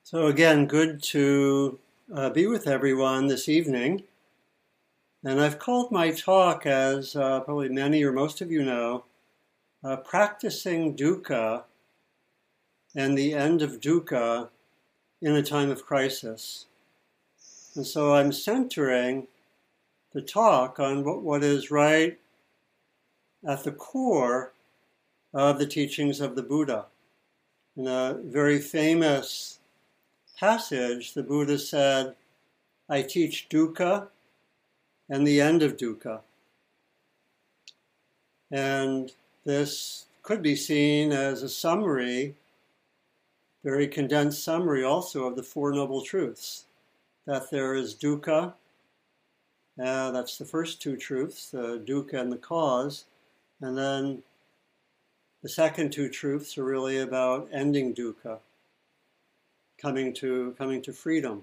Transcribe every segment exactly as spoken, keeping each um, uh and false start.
So again, good to uh, be with everyone this evening. And I've called my talk, as uh, probably many or most of you know, uh, Practicing Dukkha and the End of Dukkha in a Time of Crisis. And so I'm centering the talk on what, what is right at the core of the teachings of the Buddha. In a very famous passage, the Buddha said, I teach dukkha and the end of dukkha. And this could be seen as a summary, very condensed summary also of the Four Noble Truths. That there is dukkha, uh, that's the first two truths, the dukkha and the cause. And then the second two truths are really about ending dukkha, coming to, coming to freedom.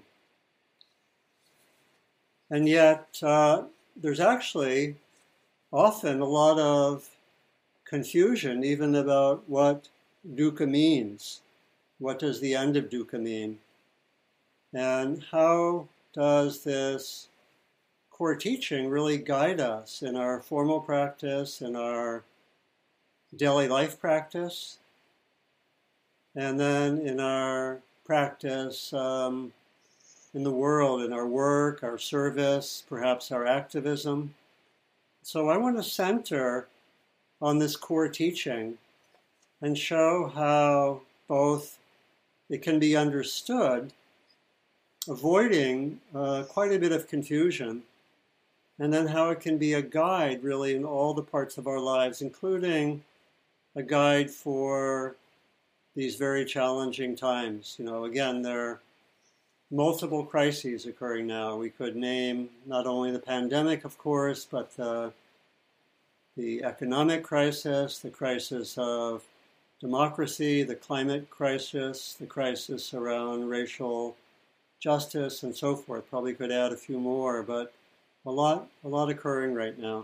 And yet, uh, there's actually often a lot of confusion even about what dukkha means. What does the end of dukkha mean? And how does this core teaching really guide us in our formal practice, in our daily life practice, and then in our practice um, in the world, in our work, our service, perhaps our activism. So I want to center on this core teaching and show how both it can be understood, avoiding uh, quite a bit of confusion, and then how it can be a guide really in all the parts of our lives, including a guide for these very challenging times. You know, again, there are multiple crises occurring now. We could name not only the pandemic, of course, but the, the economic crisis, the crisis of democracy, the climate crisis, the crisis around racial justice, and so forth. Probably could add a few more, but a lot, a lot occurring right now.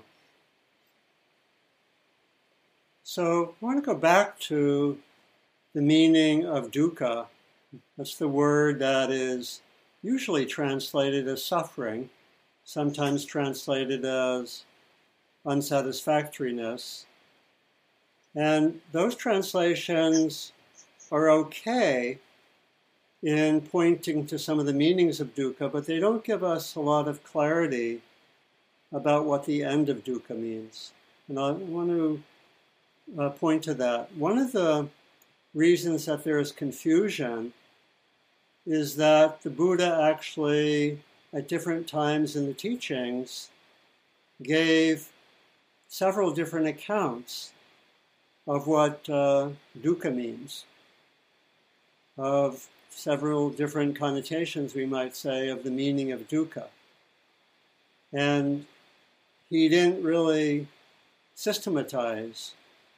So I want to go back to the meaning of dukkha. That's the word that is usually translated as suffering, sometimes translated as unsatisfactoriness. And those translations are okay in pointing to some of the meanings of dukkha, but they don't give us a lot of clarity about what the end of dukkha means. And I want to uh, point to that. One of the reasons that there is confusion is that the Buddha actually, at different times in the teachings, gave several different accounts of what uh, dukkha means, of several different connotations, we might say, of the meaning of dukkha. And he didn't really systematize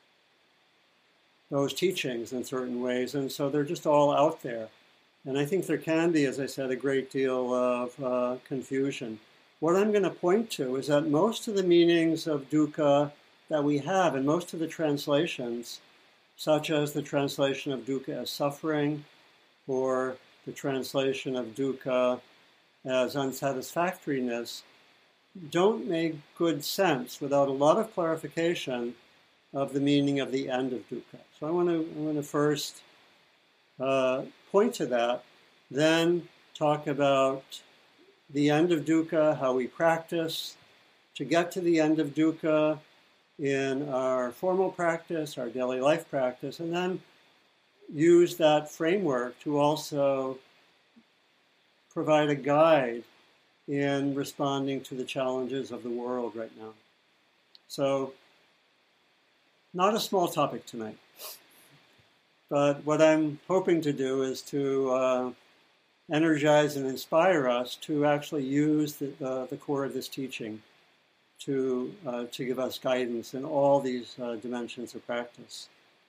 those teachings in certain ways, and so they're just all out there. And I think there can be, as I said, a great deal of uh, confusion. What I'm going to point to is that most of the meanings of dukkha that we have, and most of the translations, such as the translation of dukkha as suffering, or the translation of dukkha as unsatisfactoriness, don't make good sense without a lot of clarification of the meaning of the end of dukkha. So I want to, I want to first uh, point to that, then talk about the end of dukkha, how we practice to get to the end of dukkha in our formal practice, our daily life practice, and then use that framework to also provide a guide in responding to the challenges of the world right now. So, not a small topic tonight, but what I'm hoping to do is to uh, energize and inspire us to actually use the, the, the core of this teaching to, uh, to give us guidance in all these uh, dimensions of practice.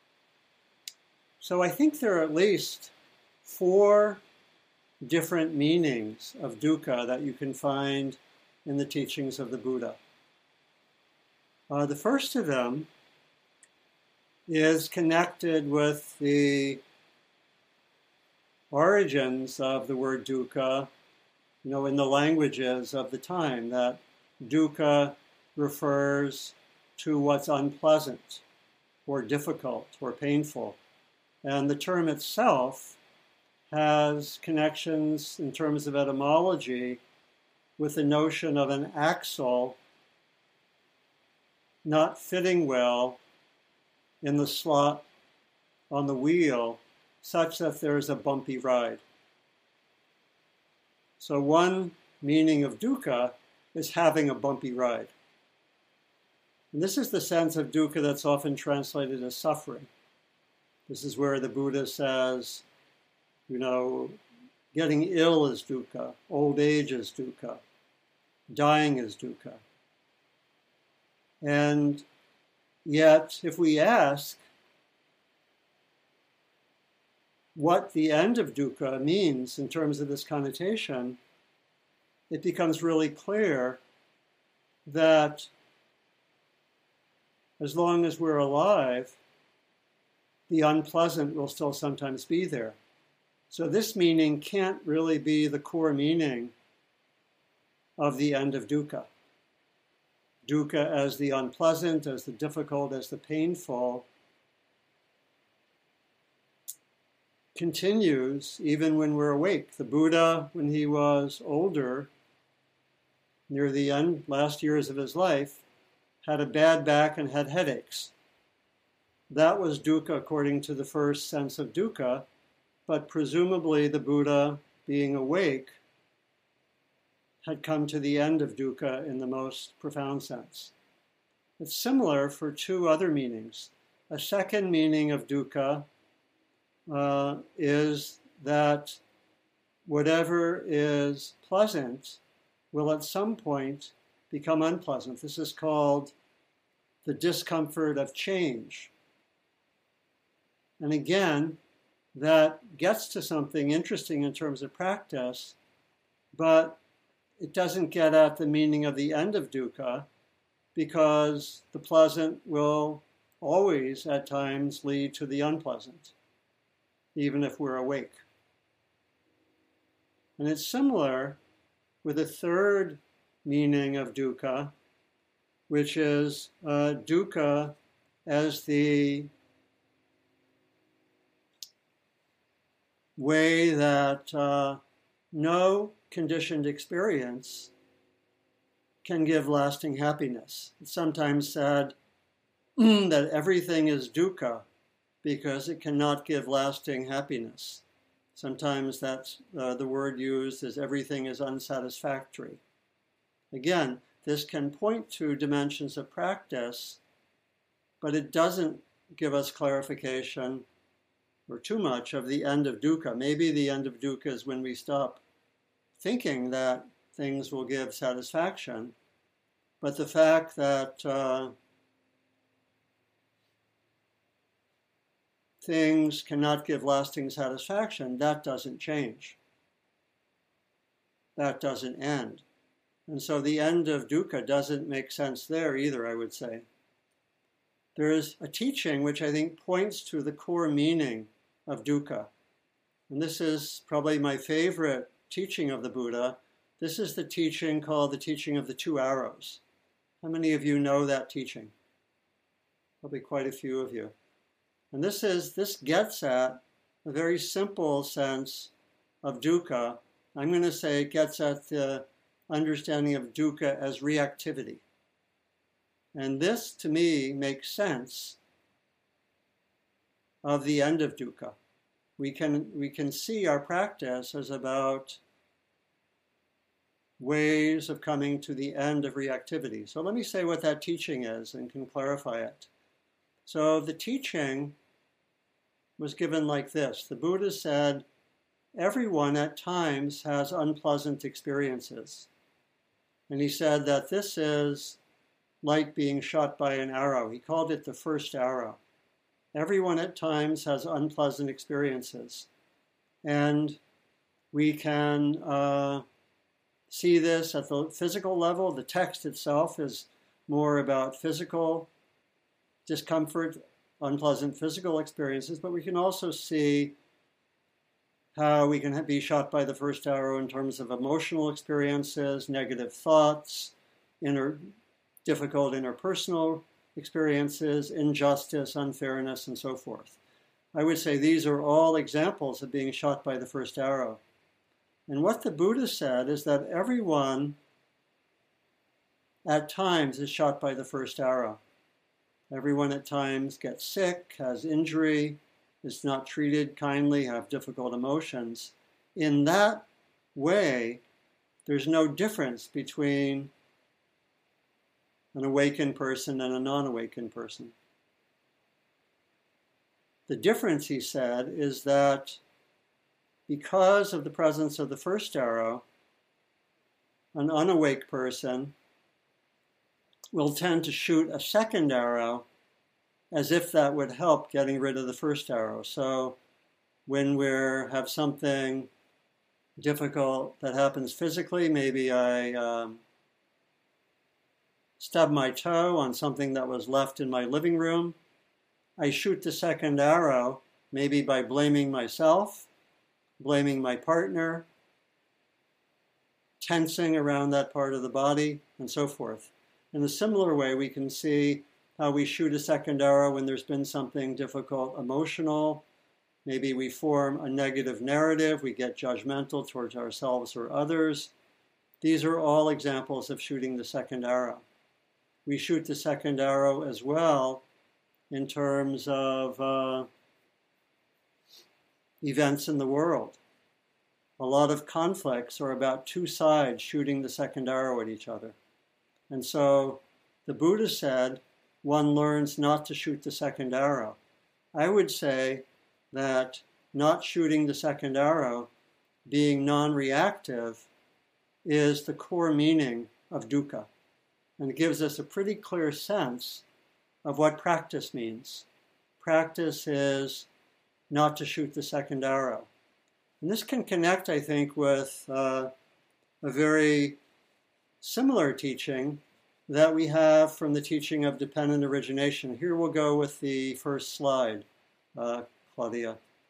So I think there are at least four different meanings of dukkha that you can find in the teachings of the Buddha. Uh, the first of them is connected with the origins of the word dukkha, you know, in the languages of the time, that dukkha refers to what's unpleasant or difficult or painful. And the term itself has connections in terms of etymology with the notion of an axle not fitting well in the slot on the wheel, such that there's a bumpy ride. So one meaning of dukkha is having a bumpy ride. And this is the sense of dukkha that's often translated as suffering. This is where the Buddha says, you know, getting ill is dukkha, old age is dukkha, dying is dukkha. And yet, if we ask what the end of dukkha means in terms of this connotation, it becomes really clear that as long as we're alive, the unpleasant will still sometimes be there. So this meaning can't really be the core meaning of the end of dukkha. Dukkha as the unpleasant, as the difficult, as the painful, continues even when we're awake. The Buddha, when he was older, near the end, last years of his life, had a bad back and had headaches. That was dukkha according to the first sense of dukkha, but presumably the Buddha, being awake, had come to the end of dukkha in the most profound sense. It's similar for two other meanings. A second meaning of dukkha uh, is that whatever is pleasant will at some point become unpleasant. This is called the discomfort of change. And again, that gets to something interesting in terms of practice, but it doesn't get at the meaning of the end of dukkha, because the pleasant will always at times lead to the unpleasant, even if we're awake. And it's similar with a third meaning of dukkha, which is uh, dukkha as the way that uh, no conditioned experience can give lasting happiness. It's sometimes said that everything is dukkha because it cannot give lasting happiness. Sometimes that's uh, the word used as everything is unsatisfactory. Again, this can point to dimensions of practice, but it doesn't give us clarification or too much of the end of dukkha. Maybe the end of dukkha is when we stop thinking that things will give satisfaction, but the fact that uh, things cannot give lasting satisfaction, that doesn't change. That doesn't end. And so the end of dukkha doesn't make sense there either, I would say. There is a teaching which I think points to the core meaning of dukkha. And this is probably my favorite teaching of the Buddha. This is the teaching called the teaching of the two arrows. How many of you know that teaching? Probably quite a few of you. And this is this gets at a very simple sense of dukkha. I'm going to say it gets at the understanding of dukkha as reactivity. And this, to me, makes sense of the end of dukkha. We can, we can see our practice as about ways of coming to the end of reactivity. So let me say what that teaching is and can clarify it. So the teaching was given like this. The Buddha said, everyone at times has unpleasant experiences. And he said that this is like being shot by an arrow. He called it the first arrow. Everyone at times has unpleasant experiences. And we can uh, see this at the physical level. The text itself is more about physical discomfort, unpleasant physical experiences, but we can also see how we can be shot by the first arrow in terms of emotional experiences, negative thoughts, inner, difficult interpersonal experiences, injustice, unfairness, and so forth. I would say these are all examples of being shot by the first arrow. And what the Buddha said is that everyone at times is shot by the first arrow. Everyone at times gets sick, has injury, is not treated kindly, have difficult emotions. In that way, there's no difference between an awakened person and a non-awakened person. The difference, he said, is that because of the presence of the first arrow, an unawake person will tend to shoot a second arrow as if that would help getting rid of the first arrow. So when we have something difficult that happens physically, maybe I um, stub my toe on something that was left in my living room, I shoot the second arrow, maybe by blaming myself, blaming my partner, tensing around that part of the body, and so forth. In a similar way, we can see how we shoot a second arrow when there's been something difficult, emotional. Maybe we form a negative narrative, we get judgmental towards ourselves or others. These are all examples of shooting the second arrow. We shoot the second arrow as well in terms of uh, events in the world. A lot of conflicts are about two sides shooting the second arrow at each other. And so the Buddha said one learns not to shoot the second arrow. I would say that not shooting the second arrow, being non-reactive, is the core meaning of dukkha. And it gives us a pretty clear sense of what practice means. Practice is not to shoot the second arrow. And this can connect, I think, with uh, a very similar teaching that we have from the teaching of dependent origination. Here we'll go with the first slide, uh, Claudia.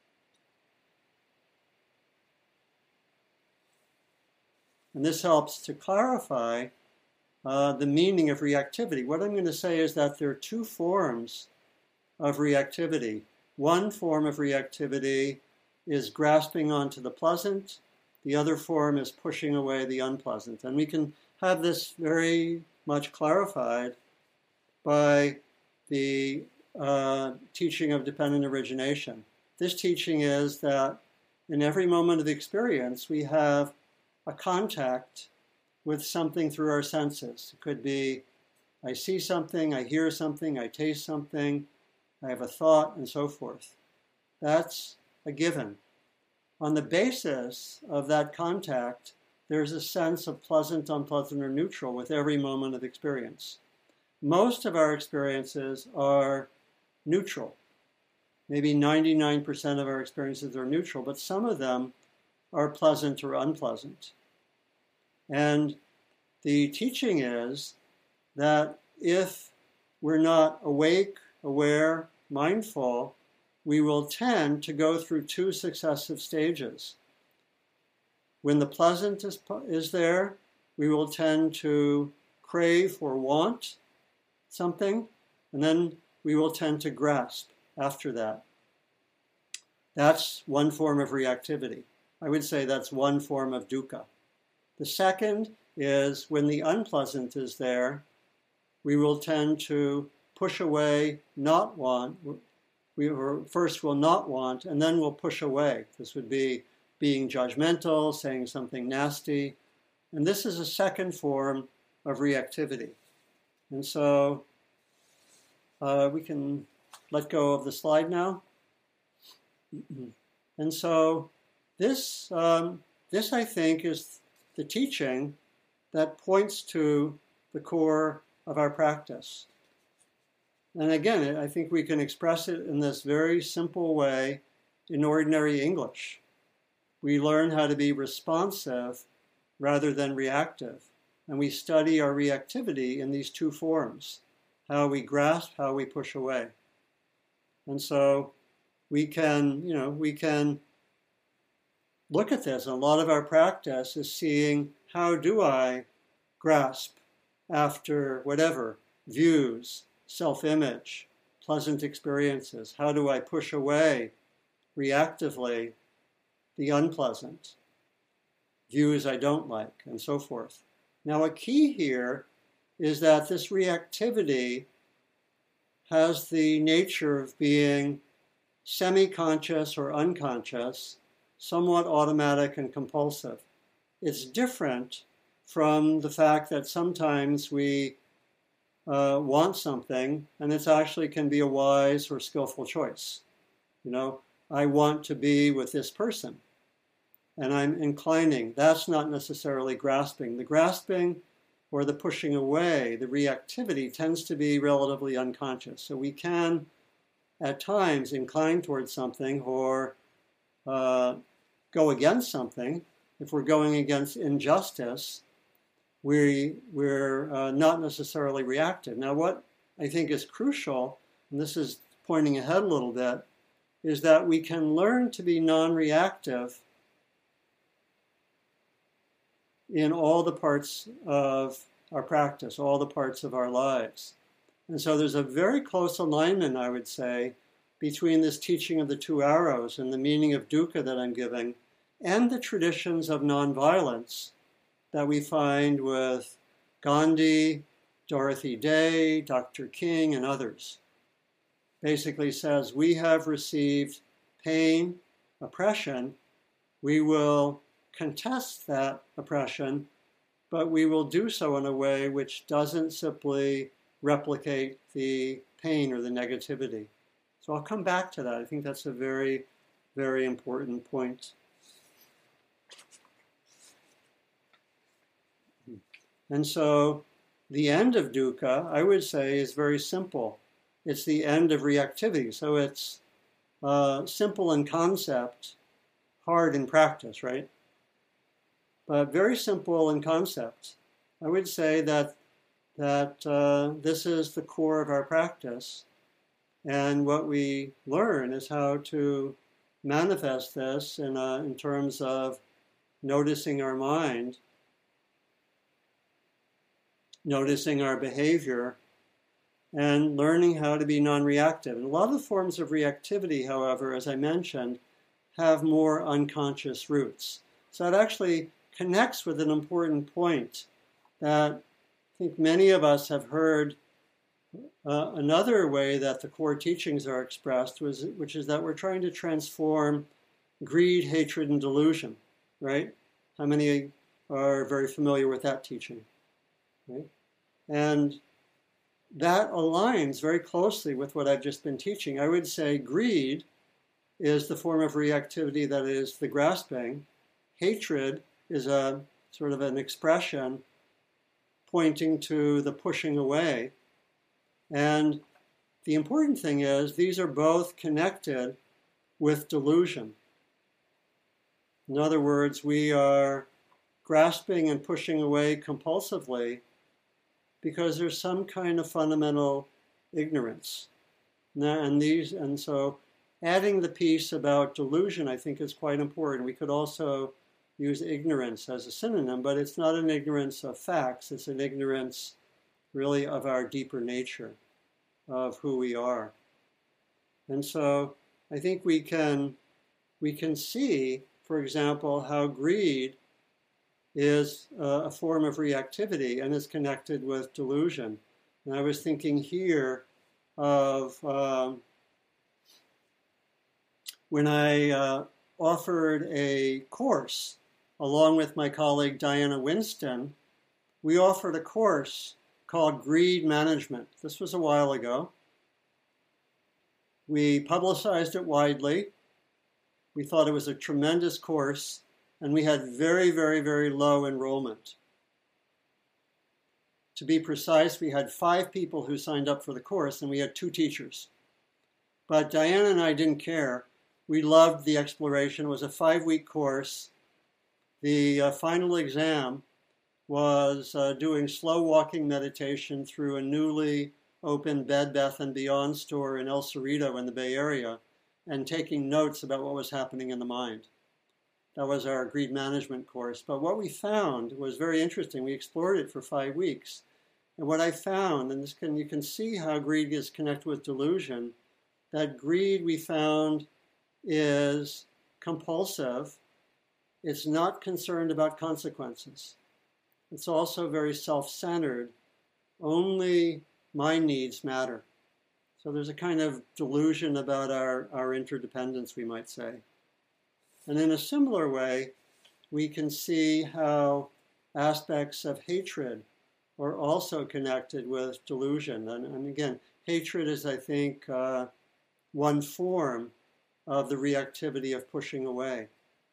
And this helps to clarify uh, the meaning of reactivity. What I'm going to say is that there are two forms of reactivity. One form of reactivity is grasping onto the pleasant. The other form is pushing away the unpleasant. And we can have this very much clarified by the uh, teaching of dependent origination. This teaching is that in every moment of experience, we have a contact with something through our senses. It could be I see something, I hear something, I taste something, I have a thought, and so forth. That's a given. On the basis of that contact, there's a sense of pleasant, unpleasant, or neutral with every moment of experience. Most of our experiences are neutral. Maybe ninety-nine percent of our experiences are neutral, but some of them are pleasant or unpleasant. And the teaching is that if we're not awake, aware, mindful, we will tend to go through two successive stages. When the pleasant is, is there, we will tend to crave or want something, and then we will tend to grasp after that. That's one form of reactivity. I would say that's one form of dukkha. The second is when the unpleasant is there, we will tend to push away, not want. We first will not want, and then we'll push away. This would be being judgmental, saying something nasty. And this is a second form of reactivity. And so uh, we can let go of the slide now. And so this, um, this, I think, is the teaching that points to the core of our practice. And again, I think we can express it in this very simple way in ordinary English. We learn how to be responsive rather than reactive. And we study our reactivity in these two forms, how we grasp, how we push away. And so we can, you know, we can look at this. And a lot of our practice is seeing, how do I grasp after whatever, views, self-image, pleasant experiences? How do I push away reactively the unpleasant, views I don't like, and so forth? Now, a key here is that this reactivity has the nature of being semi-conscious or unconscious, somewhat automatic and compulsive. It's different from the fact that sometimes we uh, want something, and it actually can be a wise or skillful choice. You know, I want to be with this person, and I'm inclining. That's not necessarily grasping. The grasping or the pushing away, the reactivity, tends to be relatively unconscious. So we can, at times, incline towards something or uh, go against something. If we're going against injustice, we, we're uh, not necessarily reactive. Now, what I think is crucial, and this is pointing ahead a little bit, is that we can learn to be non-reactive in all the parts of our practice, all the parts of our lives. And so there's a very close alignment, I would say, between this teaching of the two arrows and the meaning of dukkha that I'm giving and the traditions of nonviolence that we find with Gandhi, Dorothy Day, Doctor King, and others. Basically says, we have received pain, oppression. We will contest that oppression, but we will do so in a way which doesn't simply replicate the pain or the negativity. So I'll come back to that. I think that's a very, very important point. And so the end of dukkha, I would say, is very simple. It's the end of reactivity. So it's uh, simple in concept, hard in practice, right? But very simple in concept. I would say that, that uh, this is the core of our practice. And what we learn is how to manifest this in, a, in terms of noticing our mind, noticing our behavior, and learning how to be non-reactive. And a lot of the forms of reactivity, however, as I mentioned, have more unconscious roots. So it actually connects with an important point that I think many of us have heard. Uh, another way that the core teachings are expressed, was, which is that we're trying to transform greed, hatred, and delusion, right? How many are very familiar with that teaching, right? And that aligns very closely with what I've just been teaching. I would say greed is the form of reactivity that is the grasping. Hatred is a sort of an expression pointing to the pushing away. And the important thing is these are both connected with delusion. In other words, we are grasping and pushing away compulsively because there's some kind of fundamental ignorance. And these, and so adding the piece about delusion, I think, is quite important. We could also use ignorance as a synonym, but it's not an ignorance of facts. It's an ignorance really of our deeper nature, of who we are. And so I think we can, we can see, for example, how greed is uh, a form of reactivity and is connected with delusion. And I was thinking here of um, when I uh, offered a course along with my colleague Diana Winston. We offered a course called Greed Management. This was a while ago. We publicized it widely. We thought it was a tremendous course, and we had very, very, very low enrollment. To be precise, we had five people who signed up for the course, and we had two teachers. But Diana and I didn't care. We loved the exploration. It was a five-week course. The uh, final exam was uh, doing slow walking meditation through a newly opened Bed Bath and Beyond store in El Cerrito in the Bay Area and taking notes about what was happening in the mind. That was our greed management course. But what we found was very interesting. We explored it for five weeks. And what I found, and this can, you can see how greed is connected with delusion, that greed we found is compulsive. It's not concerned about consequences. It's also very self-centered. Only my needs matter. So there's a kind of delusion about our, our interdependence, we might say. And in a similar way, we can see how aspects of hatred are also connected with delusion. And, and again, hatred is, I think, uh, one form of the reactivity of pushing away.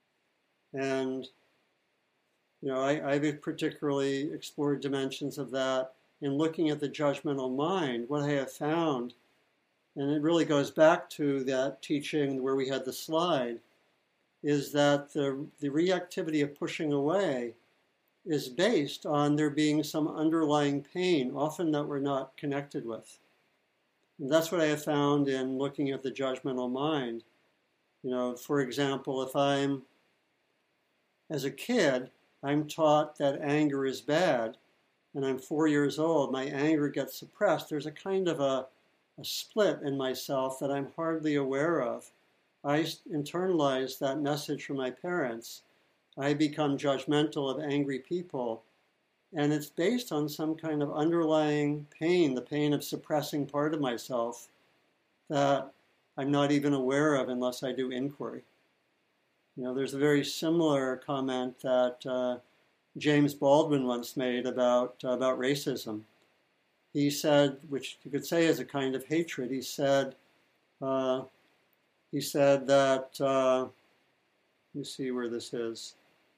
And, you know, I, I've particularly explored dimensions of that in looking at the judgmental mind. What I have found, and it really goes back to that teaching where we had the slide, is that the, the reactivity of pushing away is based on there being some underlying pain, often that we're not connected with. And that's what I have found in looking at the judgmental mind. You know, for example, if I'm, as a kid, I'm taught that anger is bad, and I'm four years old, my anger gets suppressed. There's a kind of a, a split in myself that I'm hardly aware of. I internalize that message from my parents. I become judgmental of angry people. And it's based on some kind of underlying pain, the pain of suppressing part of myself that I'm not even aware of unless I do inquiry. You know, there's a very similar comment that uh, James Baldwin once made about, uh, about racism. He said, which you could say is a kind of hatred, he said, uh, He said that, uh, let me see where this is.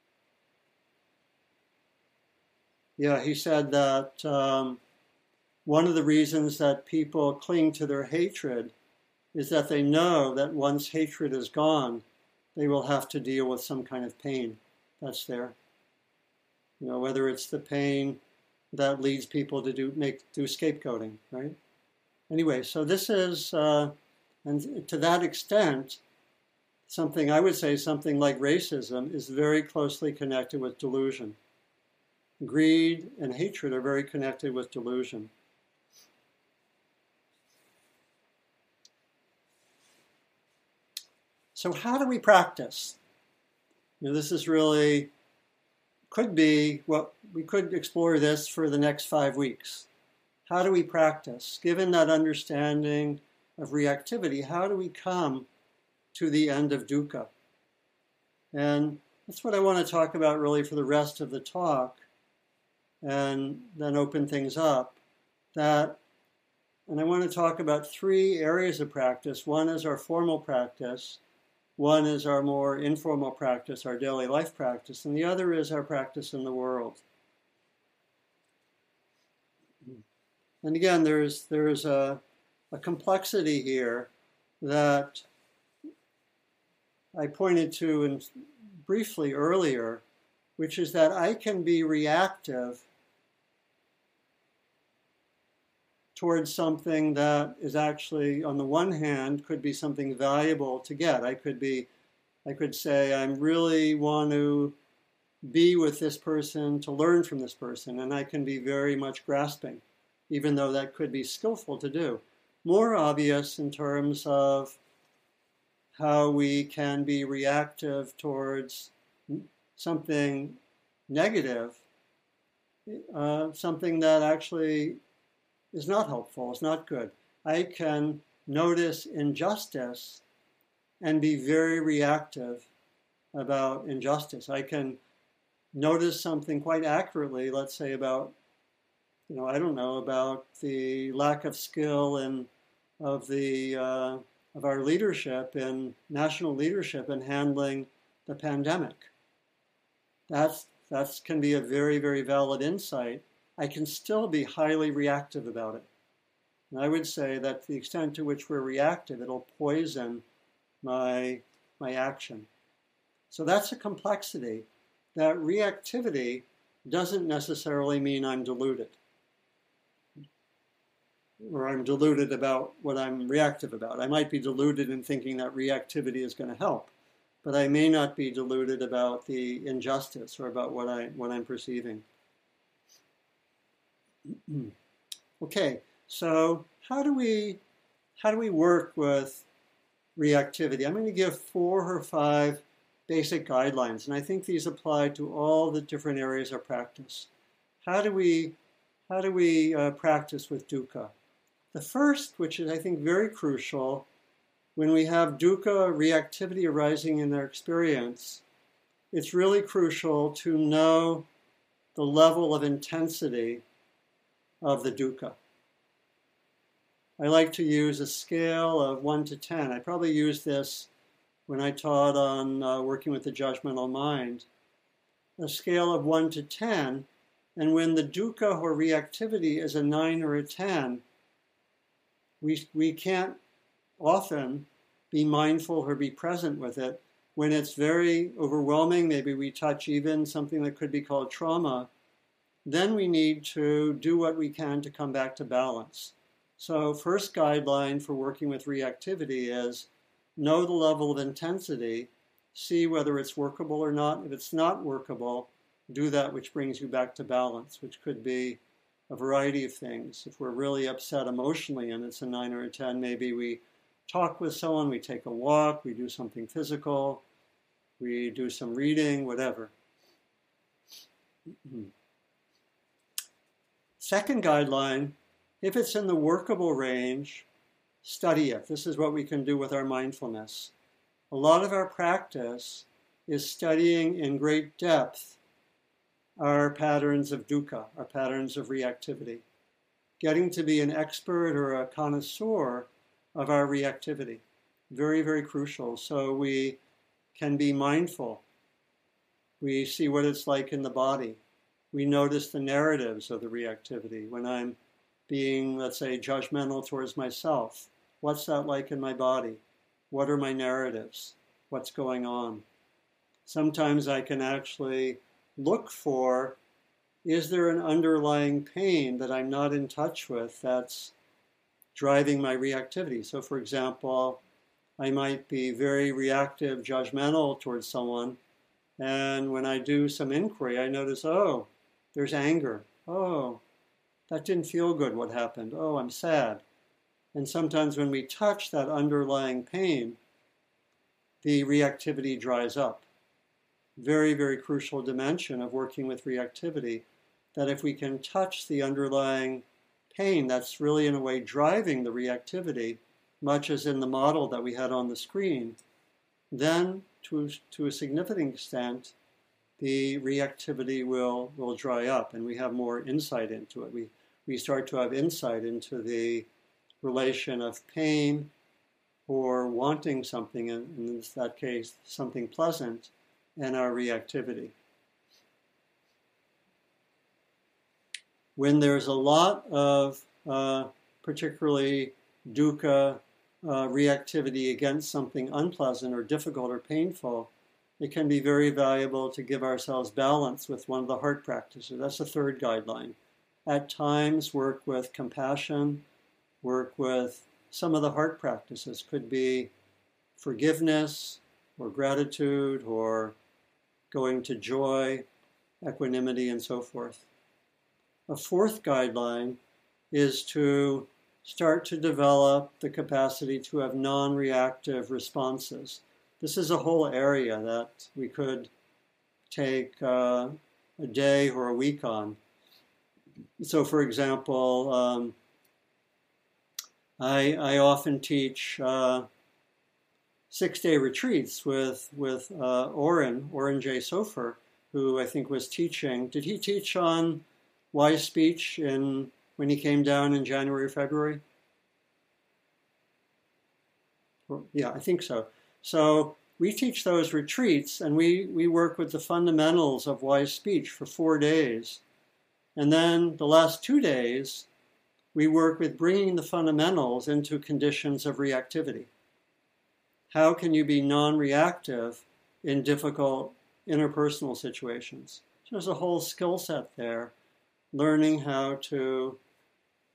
Yeah, he said that um, one of the reasons that people cling to their hatred is that they know that once hatred is gone, they will have to deal with some kind of pain that's there. You know, whether it's the pain that leads people to do make do scapegoating, right? Anyway, so this is. Uh, And to that extent, something I would say, something like racism, is very closely connected with delusion. Greed and hatred are very connected with delusion. So how do we practice? You know, this is really, could be, what we could explore this for the next five weeks. How do we practice? Given that understanding of reactivity, how do we come to the end of dukkha? And that's what I want to talk about really for the rest of the talk, and then open things up. That, and I want to talk about three areas of practice. One is our formal practice, one is our more informal practice, our daily life practice, and the other is our practice in the world. And again, there's there's a, a complexity here that I pointed to in, briefly earlier, which is that I can be reactive towards something that is actually, on the one hand, could be something valuable to get. I could be, I could say, I really want to be with this person, to learn from this person, and I can be very much grasping, even though that could be skillful to do. More obvious in terms of how we can be reactive towards something negative, uh, something that actually is not helpful, is not good. I can notice injustice and be very reactive about injustice. I can notice something quite accurately, let's say about, you know, I don't know, about the lack of skill and of the uh, of our leadership and national leadership in handling the pandemic. That's that can be a very, very valid insight. I can still be highly reactive about it. And I would say that to the extent to which we're reactive, it'll poison my, my action. So that's a complexity. That reactivity doesn't necessarily mean I'm deluded, or I'm deluded about what I'm reactive about. I might be deluded in thinking that reactivity is going to help. but I may not be deluded about the injustice or about what I what I'm perceiving. Okay, so how do we how do we work with reactivity? I'm going to give four or five basic guidelines, and I think these apply to all the different areas of practice. How do we how do we uh, practice with dukkha? The first, which is I think very crucial, when we have dukkha reactivity arising in our experience, it's really crucial to know the level of intensity of the dukkha. I like to use a scale of one to ten. I probably used this when I taught on uh, working with the judgmental mind. A scale of one to ten, and when the dukkha or reactivity is a nine or a ten, we, we can't often be mindful or be present with it. When it's very overwhelming, maybe we touch even something that could be called trauma, then we need to do what we can to come back to balance. So first guideline for working with reactivity is know the level of intensity, see whether it's workable or not. If it's not workable, do that which brings you back to balance, which could be a variety of things. If we're really upset emotionally and it's a nine or a ten, maybe we talk with someone, we take a walk, we do something physical, we do some reading, whatever. Second guideline, if it's in the workable range, study it. This is what we can do with our mindfulness. A lot of our practice is studying in great depth our patterns of dukkha, our patterns of reactivity. Getting to be an expert or a connoisseur of our reactivity. Very, very crucial. So we can be mindful. We see what it's like in the body. We notice the narratives of the reactivity. When I'm being, let's say, judgmental towards myself, what's that like in my body? What are my narratives? What's going on? Sometimes I can actually look for, is there an underlying pain that I'm not in touch with that's driving my reactivity? So for example, I might be very reactive, judgmental towards someone, and when I do some inquiry, I notice, oh, there's anger. Oh, that didn't feel good, what happened? Oh, I'm sad. And sometimes when we touch that underlying pain, the reactivity dries up. Very, very crucial dimension of working with reactivity, that if we can touch the underlying pain that's really in a way driving the reactivity, much as in the model that we had on the screen, then to, to a significant extent, the reactivity will, will dry up and we have more insight into it. We, we start to have insight into the relation of pain or wanting something, in, in that case, something pleasant, and our reactivity. When there's a lot of uh, particularly dukkha uh, reactivity against something unpleasant or difficult or painful, it can be very valuable to give ourselves balance with one of the heart practices. That's the third guideline. At times, work with compassion, work with some of the heart practices. Could be forgiveness or gratitude or going to joy, equanimity, and so forth. A fourth guideline is to start to develop the capacity to have non-reactive responses. This is a whole area that we could take uh, a day or a week on. So, for example, um, I, I often teach uh, six-day retreats with, with uh, Oren, Oren J. Sofer, who I think was teaching. Did he teach on wise speech in, when he came down in January or February? Yeah, I think so. So we teach those retreats, and we, we work with the fundamentals of wise speech for four days. And then the last two days, we work with bringing the fundamentals into conditions of reactivity. How can you be non-reactive in difficult interpersonal situations? So there's a whole skill set there, learning how to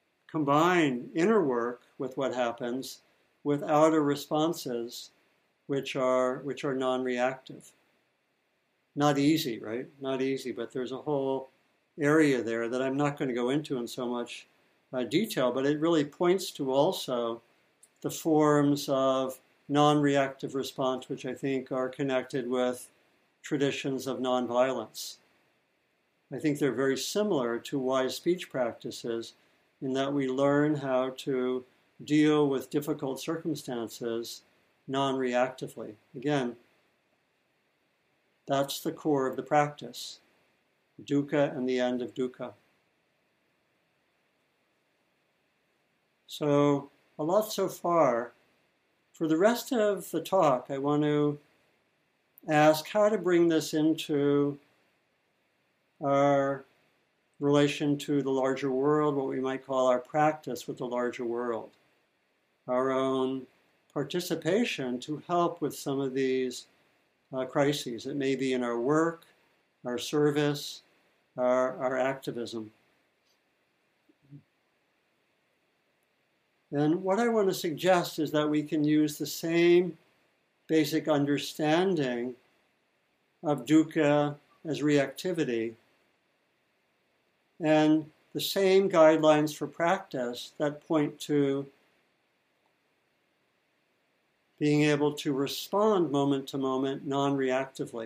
combine inner work with what happens with outer responses which are which are non-reactive. Not easy, right? Not easy, but there's a whole area there that I'm not going to go into in so much uh, detail, but it really points to also the forms of non-reactive response, which I think are connected with traditions of nonviolence. I think they're very similar to wise speech practices in that we learn how to deal with difficult circumstances non-reactively. Again, that's the core of the practice. Dukkha and the end of dukkha. So, a lot so far. For the rest of the talk, I want to ask how to bring this into our relation to the larger world, what we might call our practice with the larger world, our own participation to help with some of these uh, crises. It may be in our work, our service, our, our activism. And what I want to suggest is that we can use the same basic understanding of dukkha as reactivity and the same guidelines for practice that point to being able to respond moment to moment non-reactively.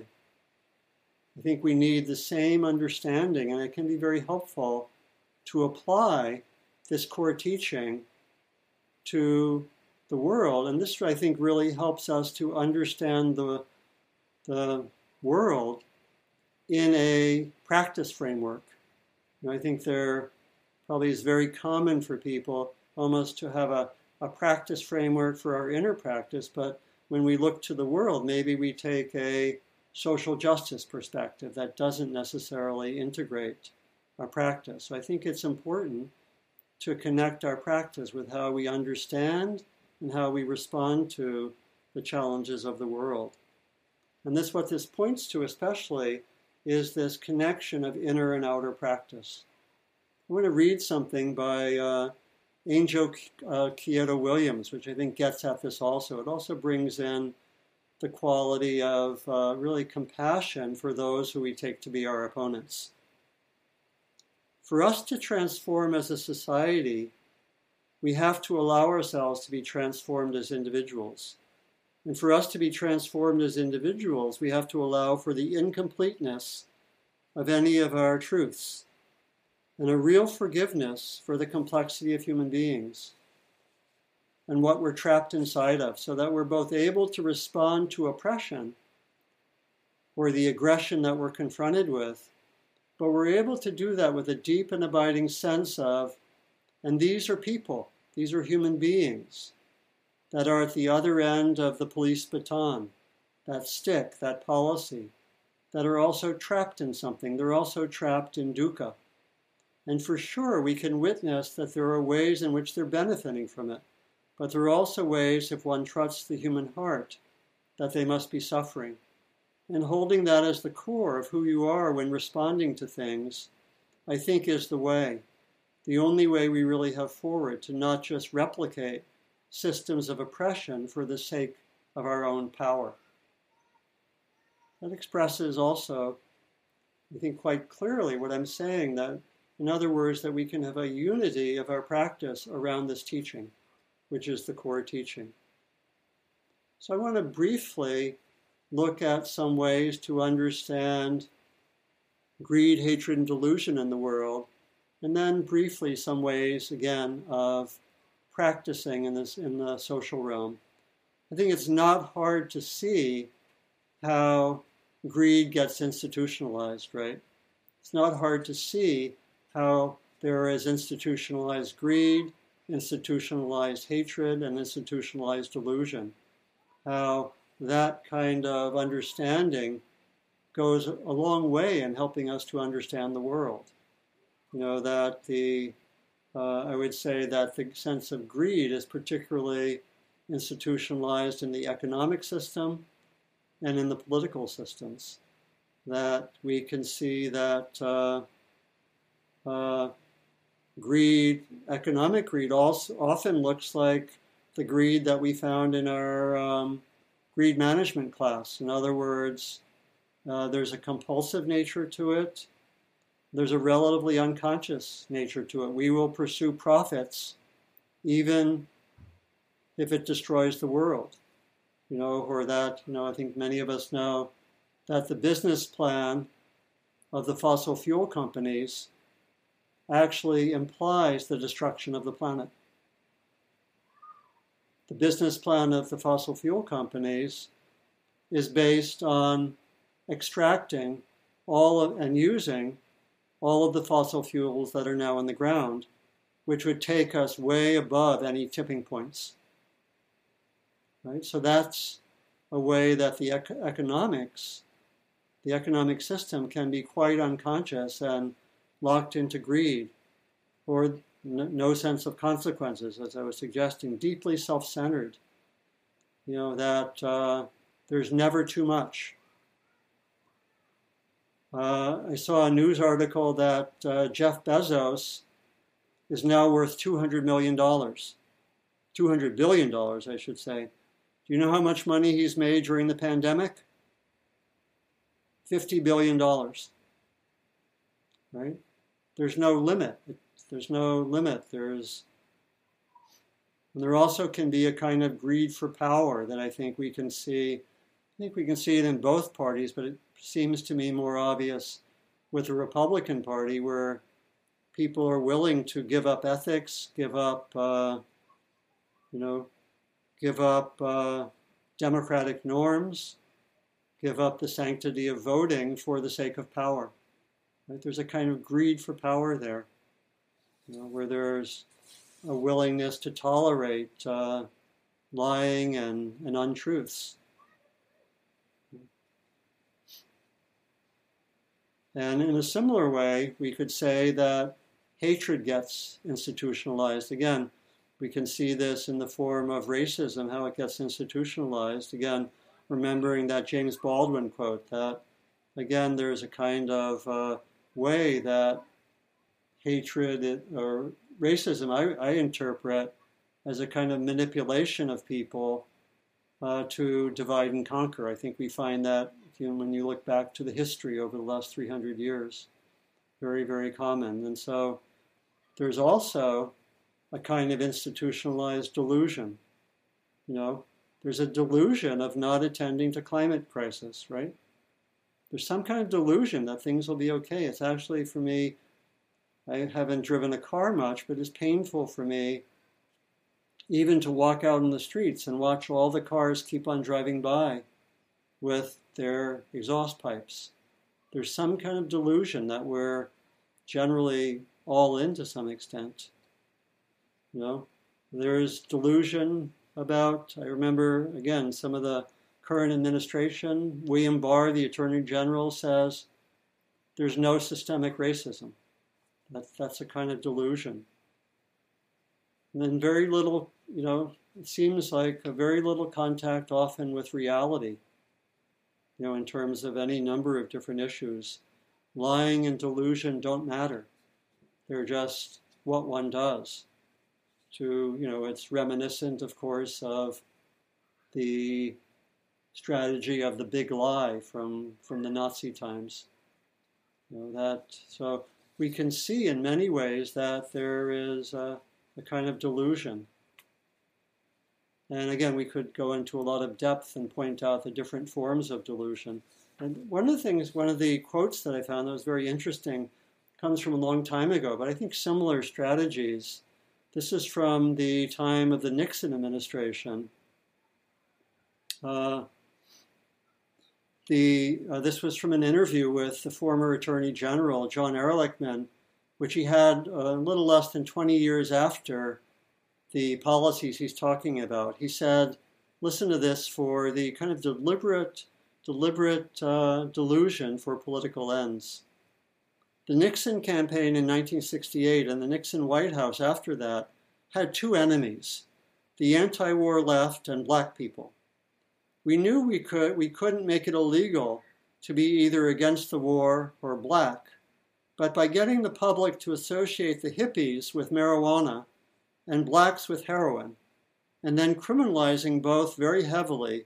I think we need the same understanding, and it can be very helpful to apply this core teaching to the world. And this, I think, really helps us to understand the, the world in a practice framework. And I think there probably is very common for people almost to have a, a practice framework for our inner practice, but when we look to the world, maybe we take a social justice perspective that doesn't necessarily integrate our practice. So I think it's important to connect our practice with how we understand and how we respond to the challenges of the world. And this, what this points to especially, is this connection of inner and outer practice. I want to read something by uh, Angel uh, Kyoto Williams, which I think gets at this also. It also brings in the quality of uh, really compassion for those who we take to be our opponents. For us to transform as a society, we have to allow ourselves to be transformed as individuals. And for us to be transformed as individuals, we have to allow for the incompleteness of any of our truths and a real forgiveness for the complexity of human beings and what we're trapped inside of, so that we're both able to respond to oppression or the aggression that we're confronted with, but we're able to do that with a deep and abiding sense of, and these are people, these are human beings that are at the other end of the police baton, that stick, that policy, that are also trapped in something. They're also trapped in dukkha. And for sure, we can witness that there are ways in which they're benefiting from it. But there are also ways, if one trusts the human heart, that they must be suffering. And holding that as the core of who you are when responding to things, I think is the way, the only way we really have forward to not just replicate systems of oppression for the sake of our own power. That expresses also, I think, quite clearly what I'm saying, that, in other words, that we can have a unity of our practice around this teaching, which is the core teaching. So I want to briefly look at some ways to understand greed, hatred, and delusion in the world, and then briefly some ways, again, of practicing in this in the social realm. I think it's not hard to see how greed gets institutionalized, right? It's not hard to see how there is institutionalized greed, institutionalized hatred, and institutionalized delusion. How that kind of understanding goes a long way in helping us to understand the world. You know, that the, uh, I would say that the sense of greed is particularly institutionalized in the economic system and in the political systems. That we can see that uh, uh, greed, economic greed, also often looks like the greed that we found in our um, greed management class. In other words, uh, there's a compulsive nature to it. There's a relatively unconscious nature to it. We will pursue profits even if it destroys the world. You know, or that, you know, I think many of us know that the business plan of the fossil fuel companies actually implies the destruction of the planet. The business plan of the fossil fuel companies is based on extracting all of and using all of the fossil fuels that are now in the ground, which would take us way above any tipping points. Right? So that's a way that the ec- economics, the economic system can be quite unconscious and locked into greed or n- no sense of consequences, as I was suggesting, deeply self-centered. You know, that uh, there's never too much. Uh, I saw a news article that uh, Jeff Bezos is now worth two hundred million dollars. two hundred billion dollars, I should say. Do you know how much money he's made during the pandemic? fifty billion dollars. Right? There's no limit. There's no limit. There's, and there also can be a kind of greed for power that I think we can see. I think we can see it in both parties, but it seems to me more obvious with the Republican Party, where people are willing to give up ethics, give up, uh, you know, give up uh, democratic norms, give up the sanctity of voting for the sake of power. Right? There's a kind of greed for power there, you know, where there's a willingness to tolerate uh, lying and, and untruths. And in a similar way, we could say that hatred gets institutionalized. Again, we can see this in the form of racism, how it gets institutionalized. Again, remembering that James Baldwin quote, that, again, there's a kind of uh, way that hatred or racism, I, I interpret as a kind of manipulation of people uh, to divide and conquer. I think we find that, you know, when you look back to the history over the last three hundred years, very, very common. And so there's also a kind of institutionalized delusion. You know, there's a delusion of not attending to climate crisis, right? There's some kind of delusion that things will be okay. It's actually, for me, I haven't driven a car much, but it's painful for me even to walk out in the streets and watch all the cars keep on driving by with their exhaust pipes. There's some kind of delusion that we're generally all in to some extent. You know, there's delusion about, I remember, again, some of the current administration. William Barr, the Attorney General, says there's no systemic racism. That, that's a kind of delusion. And then very little, you know, it seems like a very little contact often with reality, you know, in terms of any number of different issues. Lying and delusion don't matter. They're just what one does. To, you know, it's reminiscent, of course, of the strategy of the big lie from, from the Nazi times. You know, that, so we can see in many ways that there is a, a kind of delusion. And again, we could go into a lot of depth and point out the different forms of delusion. And one of the things, one of the quotes that I found that was very interesting comes from a long time ago, but I think similar strategies. This is from the time of the Nixon administration. Uh, the uh, this was from an interview with the former Attorney General, John Ehrlichman, which he had a little less than twenty years after the policies he's talking about. He said, listen to this, for the kind of deliberate, deliberate uh, delusion for political ends. The Nixon campaign in nineteen sixty-eight and the Nixon White House after that had two enemies, the anti-war left and black people. We knew we, could, we couldn't make it illegal to be either against the war or black, but by getting the public to associate the hippies with marijuana and blacks with heroin, and then criminalizing both very heavily,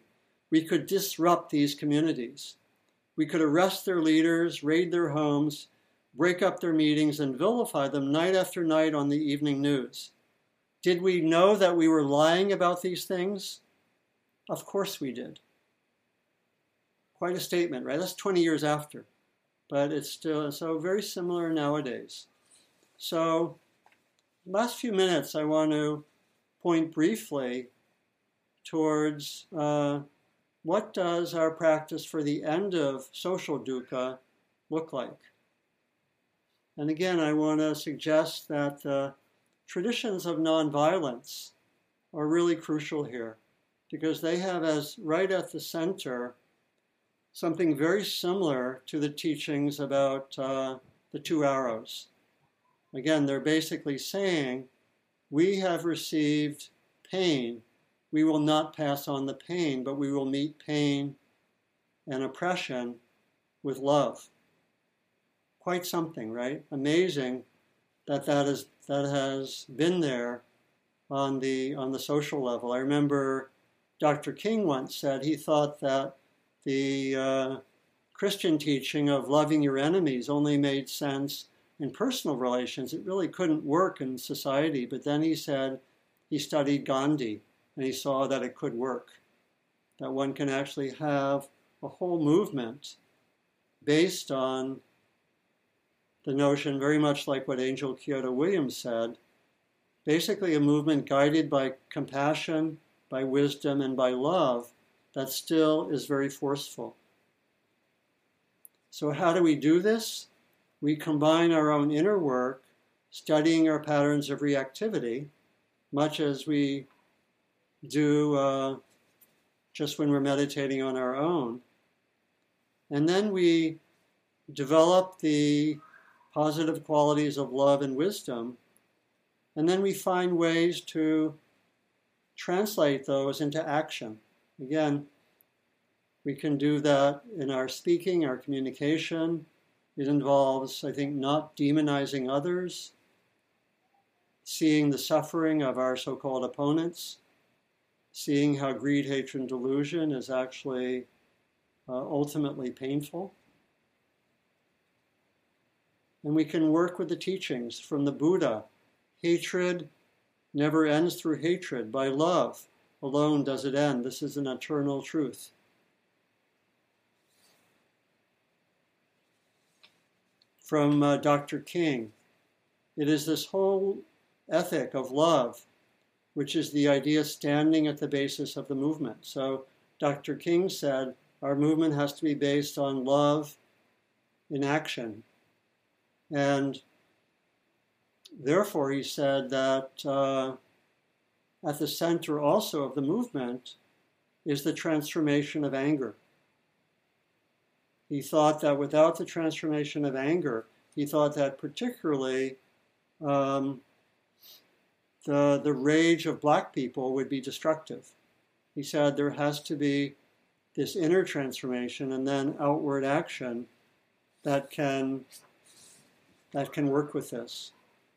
we could disrupt these communities. We could arrest their leaders, raid their homes, break up their meetings, and vilify them night after night on the evening news. Did we know that we were lying about these things? Of course we did. Quite a statement, right? That's twenty years after. But it's still so very similar nowadays. So, last few minutes I want to point briefly towards uh, what does our practice for the end of social dukkha look like? And again, I want to suggest that the traditions of nonviolence are really crucial here, because they have as right at the center something very similar to the teachings about uh, the two arrows. Again, they're basically saying, we have received pain. We will not pass on the pain, but we will meet pain and oppression with love. Quite something, right? Amazing that that, is, that has been there on the, on the social level. I remember Doctor King once said he thought that the uh, Christian teaching of loving your enemies only made sense in personal relations. It really couldn't work in society. But then he said he studied Gandhi, and he saw that it could work, that one can actually have a whole movement based on the notion, very much like what Angel Kyoto Williams said, basically a movement guided by compassion, by wisdom, and by love that still is very forceful. So how do we do this? We combine our own inner work, studying our patterns of reactivity, much as we do uh, just when we're meditating on our own. And then we develop the positive qualities of love and wisdom, and then we find ways to translate those into action. Again, we can do that in our speaking, our communication. It involves, I think, not demonizing others, seeing the suffering of our so-called opponents, seeing how greed, hatred, and delusion is actually uh, ultimately painful. And we can work with the teachings from the Buddha. Hatred never ends through hatred. By love alone does it end. This is an eternal truth. From uh, Doctor King, it is this whole ethic of love, which is the idea standing at the basis of the movement. So Doctor King said, our movement has to be based on love in action. And therefore, he said that uh, at the center also of the movement is the transformation of anger. He thought that without the transformation of anger, he thought that particularly um, the, the rage of black people would be destructive. He said there has to be this inner transformation and then outward action that can, that can work with this.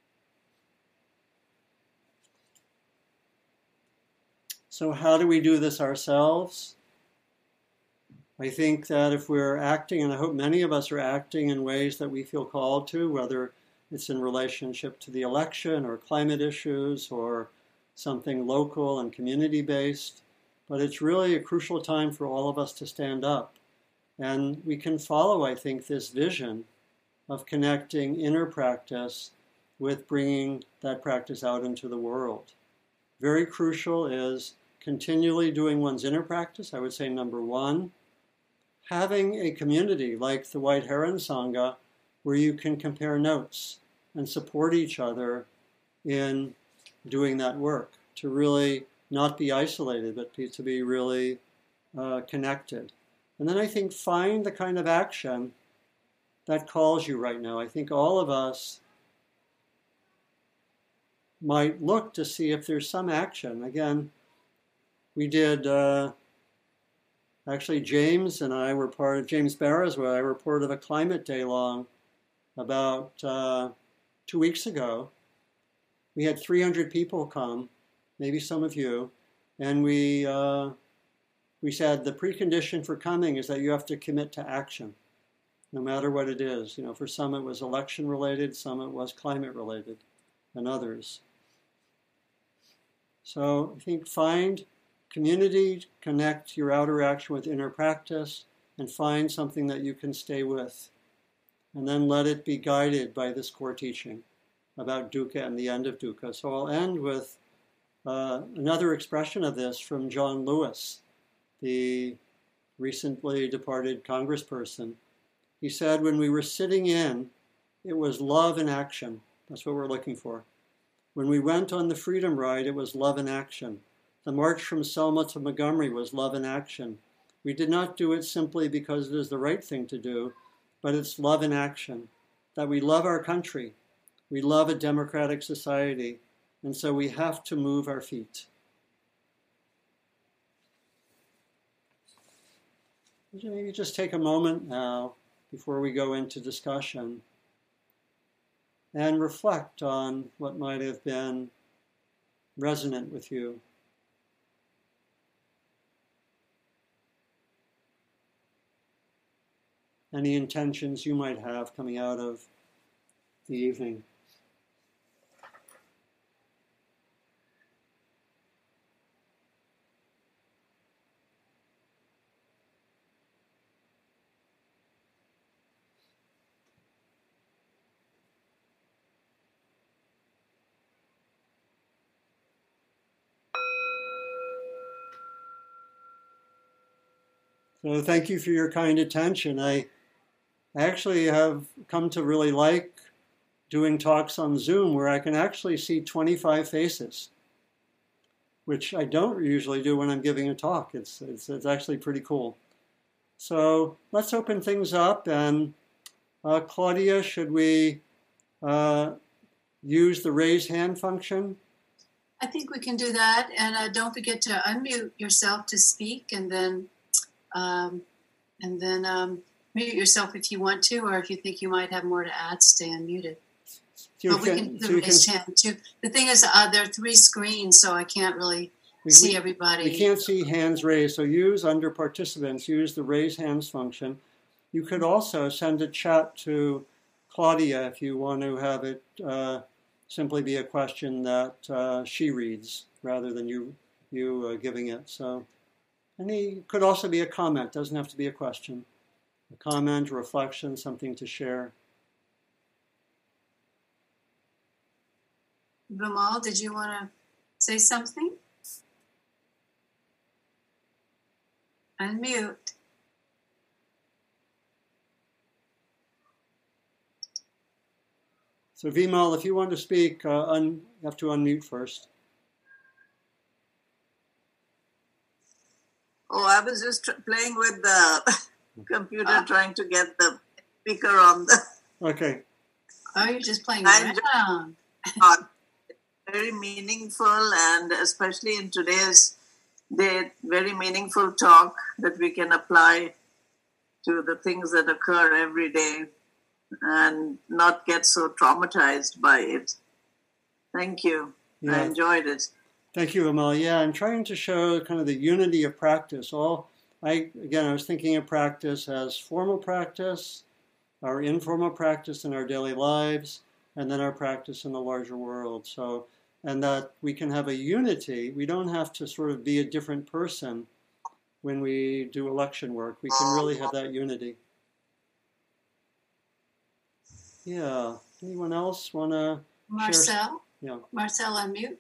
So how do we do this ourselves? I think that if we're acting, and I hope many of us are acting in ways that we feel called to, whether it's in relationship to the election or climate issues or something local and community-based, but it's really a crucial time for all of us to stand up. And we can follow, I think, this vision of connecting inner practice with bringing that practice out into the world. Very crucial is continually doing one's inner practice. I would say number one, having a community like the White Heron Sangha where you can compare notes and support each other in doing that work, to really not be isolated, but to be really uh, connected. And then I think find the kind of action that calls you right now. I think all of us might look to see if there's some action. Again, we did, uh, actually James and I were part of, James Barrasway, I were part of a climate day long about uh, two weeks ago. We had three hundred people come, maybe some of you, and we uh, we said the precondition for coming is that you have to commit to action, no matter what it is. You know, for some it was election related, some it was climate related, and others. So I think find community, connect your outer action with inner practice, and find something that you can stay with. And then let it be guided by this core teaching about dukkha and the end of dukkha. So I'll end with uh, another expression of this from John Lewis, the recently departed congressperson. He said, when we were sitting in, it was love in action. That's what we're looking for. When we went on the Freedom Ride, it was love in action. The march from Selma to Montgomery was love in action. We did not do it simply because it is the right thing to do, but it's love in action, that we love our country. We love a democratic society, and so we have to move our feet. Maybe just take a moment now before we go into discussion and reflect on what might have been resonant with you. Any intentions you might have coming out of the evening. So thank you for your kind attention. I actually have come to really like doing talks on Zoom where I can actually see twenty-five faces, which I don't usually do when I'm giving a talk. It's, it's, it's actually pretty cool. So let's open things up. And uh, Claudia, should we uh, use the raise hand function? I think we can do that. And uh, don't forget to unmute yourself to speak, and then um, and then um, mute yourself if you want to, or if you think you might have more to add, stay unmuted. You but can, we can do so the raised can, hand too. The thing is, uh, there are three screens, so I can't really we, see everybody. We can't see hands raised, so use under participants, use the raise hands function. You could also send a chat to Claudia if you want to have it uh, simply be a question that uh, she reads rather than you you uh, giving it. So, any could also be a comment. Doesn't have to be a question. A comment, a reflection, something to share. Vimal, did you want to say something? Unmute. So Vimal, if you want to speak, uh, un, you have to unmute first. Oh, I was just tr- playing with the computer, ah. trying to get the speaker on the... Okay. Oh, you're just playing around. Very meaningful, and especially in today's day, very meaningful talk that we can apply to the things that occur every day and not get so traumatized by it. Thank you. Yeah. I enjoyed it. Thank you, Amal. Yeah, I'm trying to show kind of the unity of practice. All I again, I was thinking of practice as formal practice, our informal practice in our daily lives, and then our practice in the larger world. So, and that we can have a unity. We don't have to sort of be a different person when we do election work. We can really have that unity. Yeah. Anyone else want to Marcel? share? Yeah. Marcel, unmute.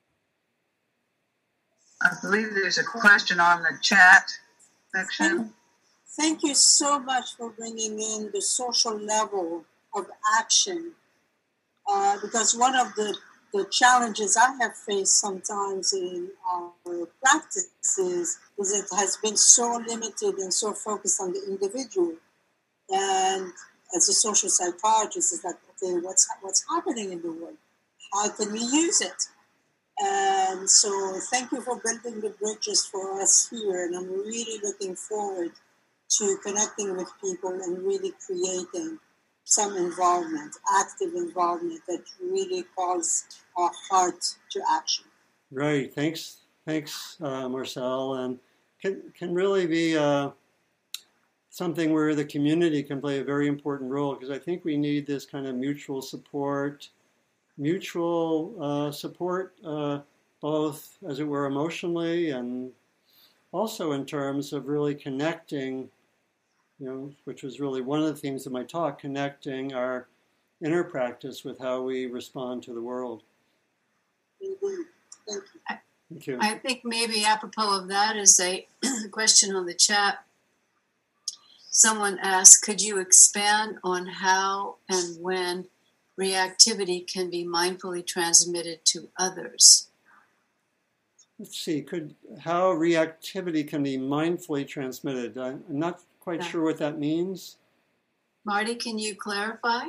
I believe there's a question on the chat section. Thank you so much for bringing in the social level of action. Uh, because one of the, the challenges I have faced sometimes in our practices is it has been so limited and so focused on the individual. And as a social psychologist, it's like, okay, what's what's happening in the world? How can we use it? And so thank you for building the bridges for us here. And I'm really looking forward to connecting with people and really creating some involvement, active involvement that really calls our heart to action. Right. Thanks. Thanks, uh, Marcel. And can, can really be uh, something where the community can play a very important role, because I think we need this kind of mutual support, mutual uh, support, uh, both, as it were, emotionally and also in terms of really connecting, you know, which was really one of the themes of my talk, connecting our inner practice with how we respond to the world. Indeed. Thank you. Thank you. I think maybe apropos of that is a question on the chat. Someone asked, could you expand on how and when reactivity can be mindfully transmitted to others? Let's see, could how reactivity can be mindfully transmitted. I'm not quite Yeah. sure what that means. Marty, can you clarify?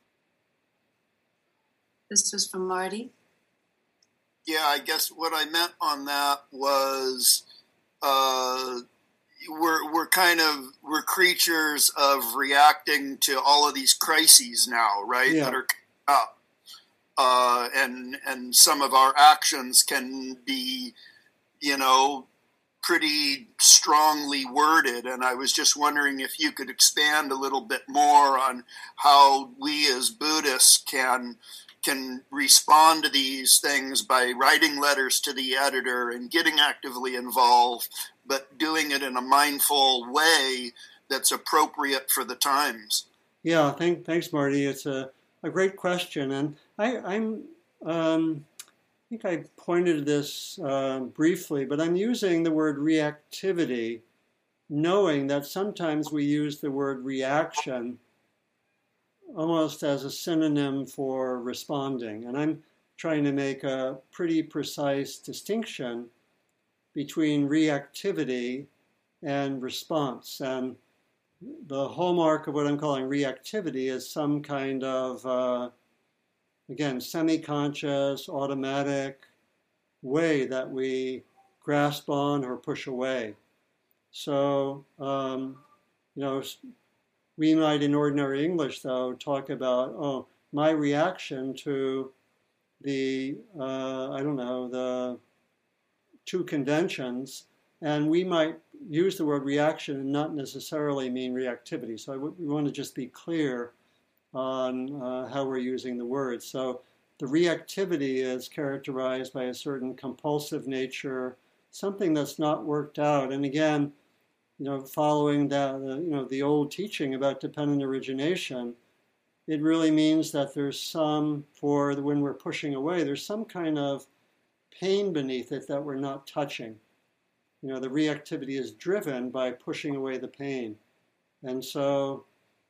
This was from Marty. Yeah, I guess what I meant on that was uh, we're we're kind of we're creatures of reacting to all of these crises now, right? Yeah. That are coming up, uh, and and some of our actions can be, you know, pretty strongly worded. And I was just wondering if you could expand a little bit more on how we as Buddhists can. can respond to these things by writing letters to the editor and getting actively involved, but doing it in a mindful way that's appropriate for the times. Yeah, thank, thanks, Marty. It's a, a great question. And I, I'm, um, I think I pointed this uh, briefly, but I'm using the word reactivity, knowing that sometimes we use the word reaction almost as a synonym for responding. And I'm trying to make a pretty precise distinction between reactivity and response. And the hallmark of what I'm calling reactivity is some kind of, uh, again, semi-conscious, automatic way that we grasp on or push away. So, um, you know, we might, in ordinary English, though, talk about, oh, my reaction to the, uh, I don't know, the two conventions, and we might use the word reaction and not necessarily mean reactivity. So I w- we want to just be clear on uh, how we're using the word. So the reactivity is characterized by a certain compulsive nature, something that's not worked out. And again, you know, following that, uh, you know, the old teaching about dependent origination, it really means that there's some, for the, when we're pushing away, there's some kind of pain beneath it that we're not touching. You know, the reactivity is driven by pushing away the pain. And so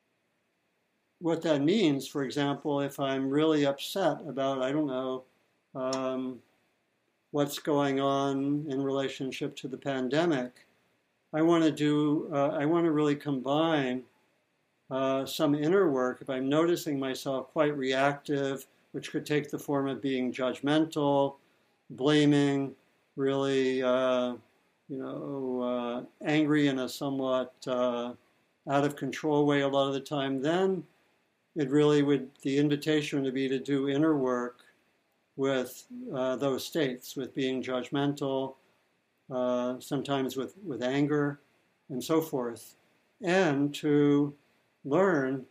what that means, for example, if I'm really upset about, I don't know, um, what's going on in relationship to the pandemic, I want to do, uh, I want to really combine uh, some inner work. If I'm noticing myself quite reactive, which could take the form of being judgmental, blaming, really, uh, you know, uh, angry in a somewhat uh, out of control way a lot of the time, then it really would, the invitation would be to do inner work with uh, those states, with being judgmental, Uh, sometimes with, with anger and so forth, and to learn,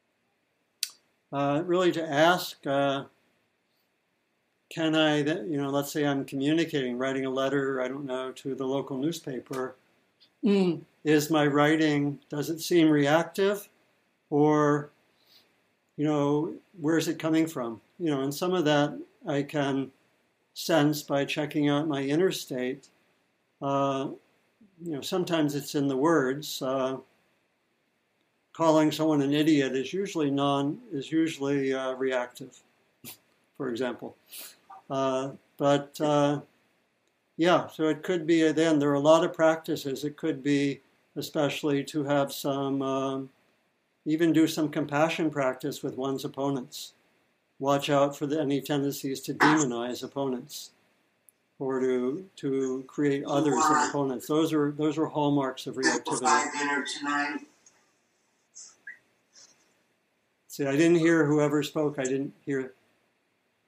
uh, really to ask, uh, can I, you know, let's say I'm communicating, writing a letter, I don't know, to the local newspaper, mm. is my writing, does it seem reactive, or, you know, where is it coming from? You know, and some of that I can sense by checking out my inner state. Uh, you know, sometimes it's in the words. Uh, calling someone an idiot is usually non is usually uh, reactive, for example. Uh, but uh, yeah, so it could be. Then there are a lot of practices. It could be, especially to have some, um, even do some compassion practice with one's opponents. Watch out for the, any tendencies to demonize opponents, or to to create others as opponents. Those are those are hallmarks of reactivity. Dinner tonight. See, I didn't hear whoever spoke. I didn't hear it.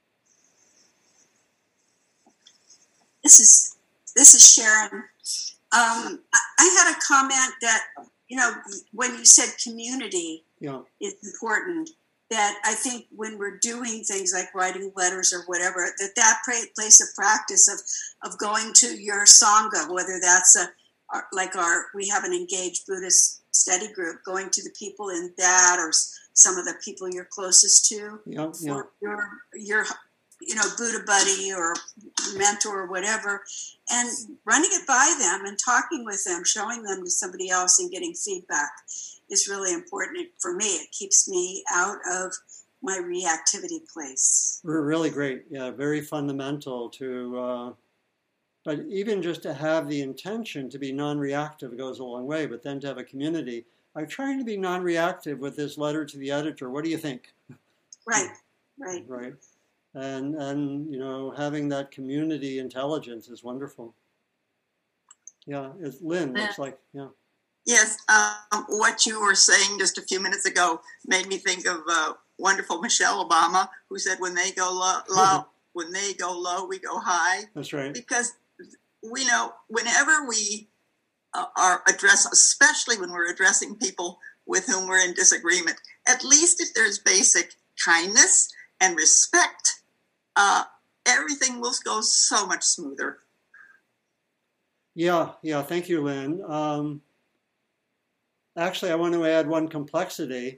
This is this is Sharon. Um, I, I had a comment that, you know, when you said community Yeah. is important, that I think when we're doing things like writing letters or whatever, that that pra- place of practice of, of going to your Sangha, whether that's a, our, like our, we have an engaged Buddhist study group, going to the people in that or s- some of the people you're closest to, Yeah. Yeah. or your, your, you know, Buddha buddy or mentor or whatever, and running it by them and talking with them, showing them to somebody else and getting feedback is really important for me. It keeps me out of my reactivity place. We're really great. Yeah, very fundamental to, uh, but even just to have the intention to be non-reactive goes a long way, but then to have a community. I'm trying to be non-reactive with this letter to the editor. What do you think? Right, right. Right. And, and you know, having that community intelligence is wonderful. Yeah, it's Lynn, looks like, yeah. Yes, um, what you were saying just a few minutes ago made me think of uh, wonderful Michelle Obama, who said, "When they go low, low, when they go low, we go high." That's right. Because we know whenever we uh, are address, especially when we're addressing people with whom we're in disagreement, at least if there's basic kindness and respect, uh, everything will go so much smoother. Yeah, yeah. Thank you, Lynn. Um, Actually, I want to add one complexity.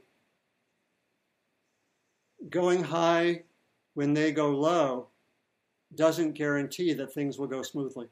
Going high when they go low doesn't guarantee that things will go smoothly.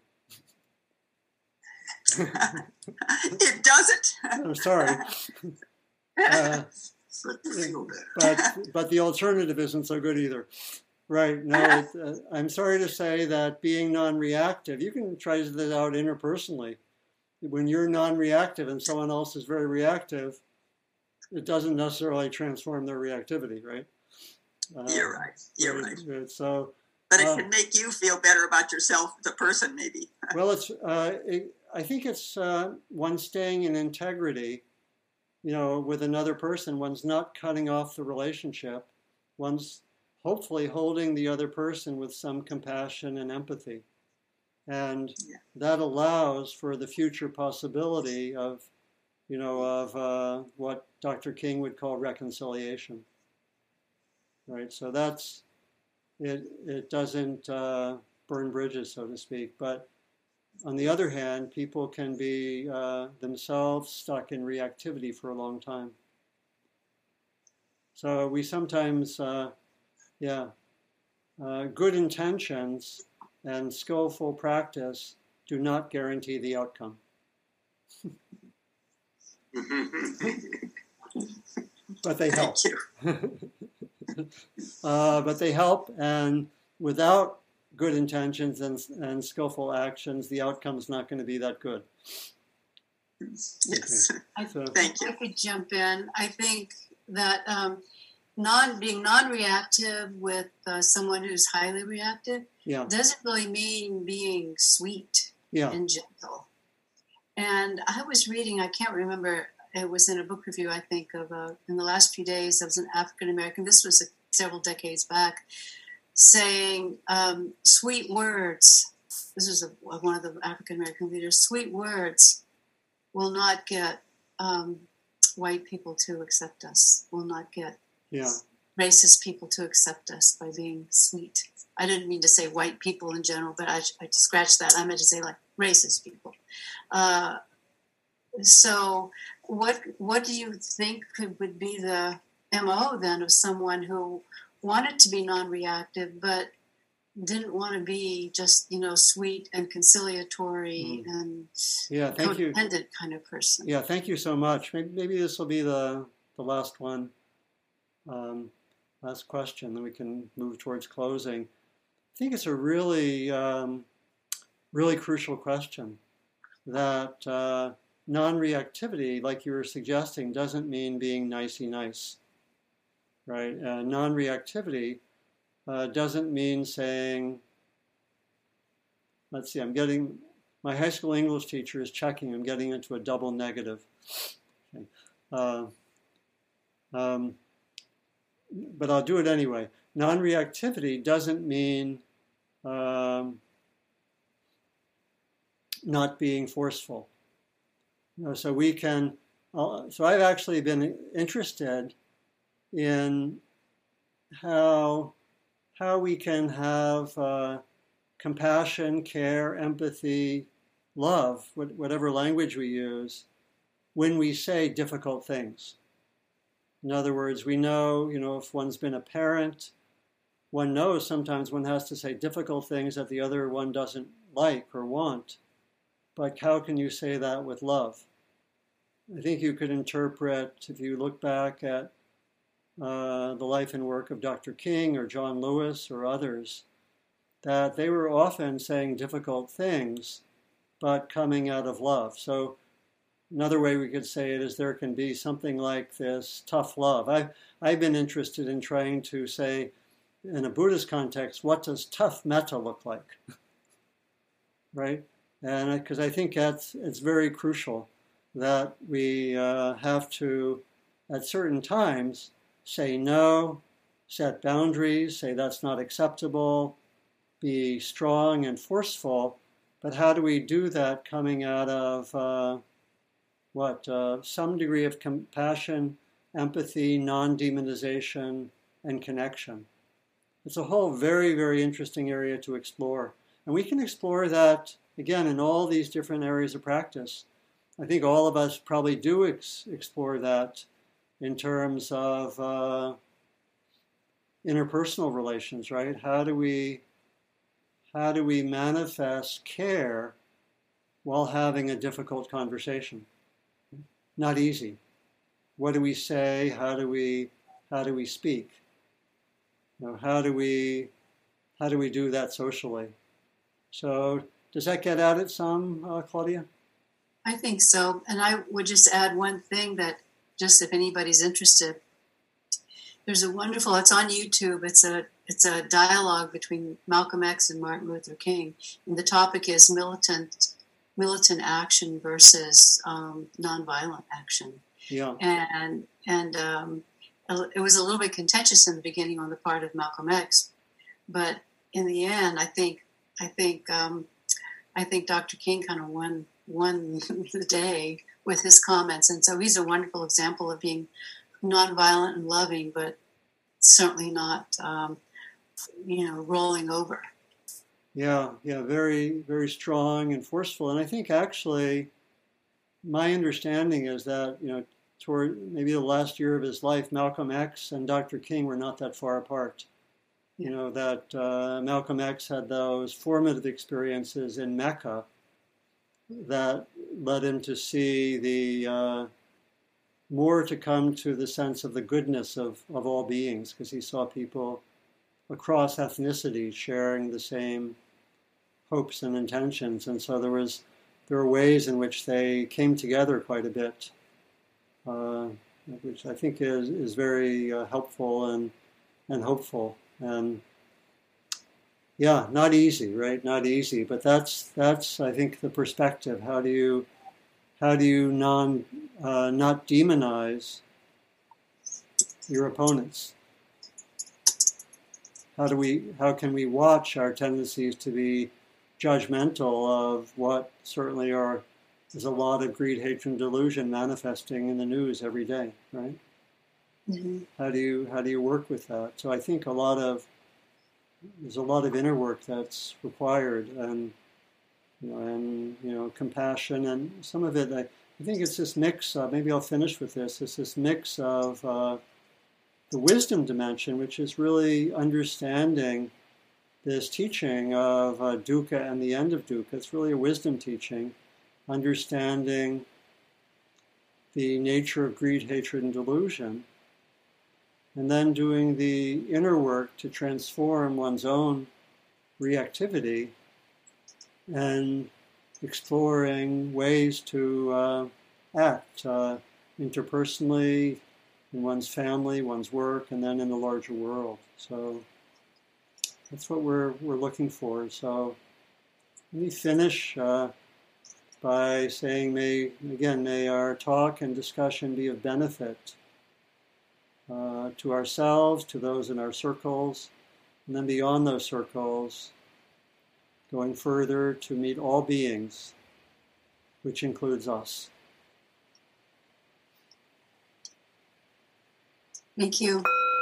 It doesn't. I'm sorry. Uh, but, but the alternative isn't so good either. Right. No, it, uh, I'm sorry to say that being non-reactive, you can try this out interpersonally. When you're non-reactive and someone else is very reactive, it doesn't necessarily transform their reactivity, right? Uh, You're right. You're right. right. So, but it uh, can make you feel better about yourself, the person, maybe. well, it's. Uh, it, I think it's uh, one staying in integrity. You know, with another person, one's not cutting off the relationship. One's hopefully holding the other person with some compassion and empathy. And Yeah. that allows for the future possibility of, you know, of uh, what Doctor King would call reconciliation. Right. So that's it. It doesn't uh, burn bridges, so to speak. But on the other hand, people can be uh, themselves stuck in reactivity for a long time. So we sometimes, uh, yeah, uh, good intentions and skillful practice do not guarantee the outcome. But they help. Thank you. uh, but they help, and without good intentions and, and skillful actions, the outcome's not going to be that good. Yes. Okay. I, So, Thank you. I could jump in. I think that um, non being non-reactive with uh, someone who's highly reactive yeah, doesn't really mean being sweet yeah, and gentle. And I was reading, I can't remember, it was in a book review, I think, of uh, in the last few days, there was an African-American, this was uh, several decades back, saying um, sweet words, this is a, one of the African-American leaders, sweet words will not get um, white people to accept us, will not get yeah, racist people to accept us by being sweet. I didn't mean to say white people in general, but I, I scratched that. I meant to say like racist people. Uh, so what what do you think could, would be the M O then of someone who wanted to be non-reactive but didn't want to be just, you know, sweet and conciliatory Mm. and yeah. Thank you. codependent kind of person? Yeah, thank you so much. Maybe, maybe this will be the the last one, um, last question. Then we can move towards closing. I think it's a really, um, really crucial question. That uh, non-reactivity, like you were suggesting, doesn't mean being nicey nice, right? Uh, non-reactivity uh, doesn't mean saying, let's see, I'm getting, my high school English teacher is checking, I'm getting into a double negative. Okay. Uh, um, but I'll do it anyway. Non-reactivity doesn't mean um, not being forceful. You know, so we can, uh, so I've actually been interested in how, how we can have uh, compassion, care, empathy, love, whatever language we use, when we say difficult things. In other words, we know, you know, if one's been a parent, one knows sometimes one has to say difficult things that the other one doesn't like or want. But how can you say that with love? I think you could interpret, if you look back at uh, the life and work of Doctor King or John Lewis or others, that they were often saying difficult things, but coming out of love. So another way we could say it is there can be something like this tough love. I've, I've been interested in trying to say, in a Buddhist context, what does tough metta look like? Right? And because I think that's it's very crucial that we uh, have to, at certain times, say no, set boundaries, say that's not acceptable, be strong and forceful. But how do we do that coming out of uh, what? Uh, some degree of compassion, empathy, non-demonization, and connection. It's a whole very, very interesting area to explore. And we can explore that, again, in all these different areas of practice. I think all of us probably do ex- explore that in terms of uh, interpersonal relations, right? How do we, how do we manifest care while having a difficult conversation? Not easy. What do we say? How do we, how do we speak? You know, how do we, how do we do that socially? So does that get at it some, uh, Claudia? I think so. And I would just add one thing that, just if anybody's interested, there's a wonderful, it's on YouTube, it's a it's a dialogue between Malcolm X and Martin Luther King. And the topic is militant militant action versus um, nonviolent action. Yeah. And, and um, it was a little bit contentious in the beginning on the part of Malcolm X. But in the end, I think I think um, I think Doctor King kind of won won the day with his comments, and so he's a wonderful example of being nonviolent and loving, but certainly not, um, you know, rolling over. Yeah, yeah, very, very strong and forceful. And I think actually, my understanding is that, you know, toward maybe the last year of his life, Malcolm X and Doctor King were not that far apart. You know, that uh, Malcolm X had those formative experiences in Mecca that led him to see the uh, more to come to the sense of the goodness of, of all beings, because he saw people across ethnicity sharing the same hopes and intentions. And so there was there were ways in which they came together quite a bit, uh, which I think is, is very uh, helpful and, and hopeful. And yeah, not easy, right? Not easy, but that's that's I think the perspective. How do you how do you non uh, not demonize your opponents? How do we how can we watch our tendencies to be judgmental of what certainly are there's a lot of greed, hatred, and delusion manifesting in the news every day, right? Mm-hmm. How do you how do you work with that? So I think a lot of there's a lot of inner work that's required, and you know, and you know, compassion, and some of it. I, I think it's this mix. Uh, maybe I'll finish with this. It's this mix of uh, the wisdom dimension, which is really understanding this teaching of uh, dukkha and the end of dukkha. It's really a wisdom teaching, understanding the nature of greed, hatred, and delusion. And then doing the inner work to transform one's own reactivity and exploring ways to uh, act uh, interpersonally, in one's family, one's work, and then in the larger world. So that's what we're we're looking for. So let me finish uh, by saying, may again, may our talk and discussion be of benefit Uh, to ourselves, to those in our circles, and then beyond those circles, going further to meet all beings which includes us. Thank you.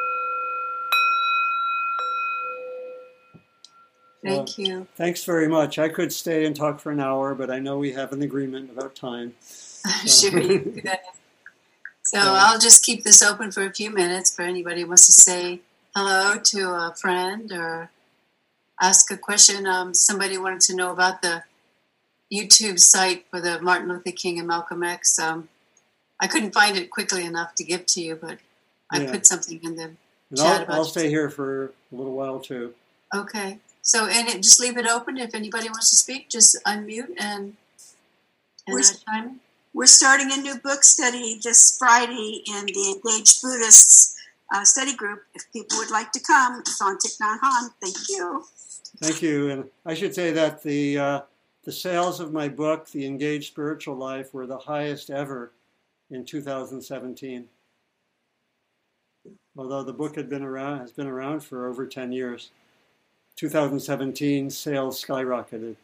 So, Thank you. Thanks very much. I could stay and talk for an hour, but I know we have an agreement about time. I'm sure you could. So I'll just keep this open for a few minutes for anybody who wants to say hello to a friend or ask a question. Um, somebody wanted to know about the YouTube site for the Martin Luther King and Malcolm X. Um, I couldn't find it quickly enough to give to you, but I Yeah. put something in the And chat I'll, about I'll it. stay here for a little while too. Okay. So, and it, just leave it open. If anybody wants to speak, just unmute and, and We're- uh, chime in. We're starting a new book study this Friday in the Engaged Buddhists uh, study group. If people would like to come, it's on Thich Nhat Hanh. Thank you. Thank you. And I should say that the uh, the sales of my book, The Engaged Spiritual Life, were the highest ever in two thousand seventeen. Although the book had been around, has been around for over ten years. two thousand seventeen sales skyrocketed.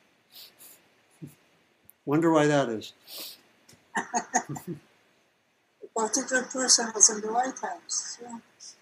Wonder why that is. A particular person was in the White House. Yeah.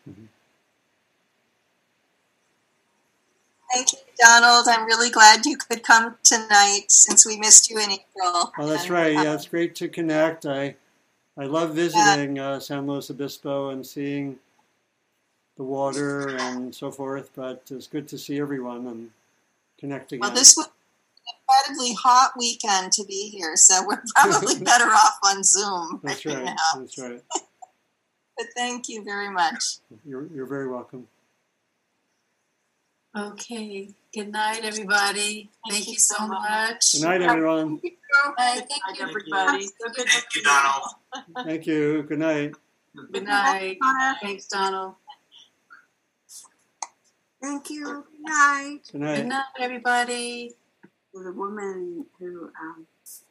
Thank you, Donald. I'm really glad you could come tonight since we missed you in April. Oh, that's And, right. Yeah, um, it's great to connect. I I love visiting uh, San Luis Obispo and seeing the water and so forth, but it's good to see everyone and connect again. Well, this was an incredibly hot weekend to be here, so we're probably better off on Zoom That's right right. now. That's right. But thank you very much. You're you're very welcome. Okay. Good night, everybody. Thank, you so much. Good night, everyone. Bye. Thank Hi, you. everybody. Thank you, Donald. Thank you. Good night. Good night. Thanks, Donald. Thank you. Good night. Good night. Good night, everybody. The woman who um,